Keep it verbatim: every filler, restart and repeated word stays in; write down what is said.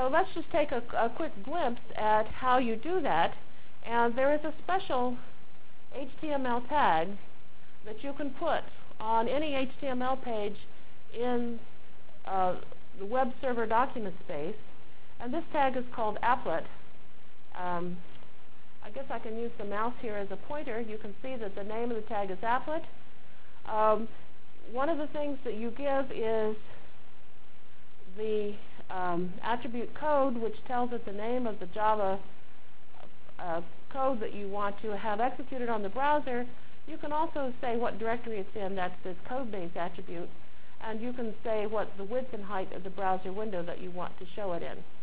So let's just take a, a quick glimpse at how you do that. And there is a special H T M L tag that you can put on any H T M L page in uh, the web server document space. And this tag is called applet. Um, I guess I can use the mouse here as a pointer. You can see that the name of the tag is applet. Um, one of the things that you give is the um, attribute code, which tells it the name of the Java uh, code that you want to have executed on the browser. You can also say what directory it's in. That's this code base attribute. And you can say what the width and height of the browser window that you want to show it in.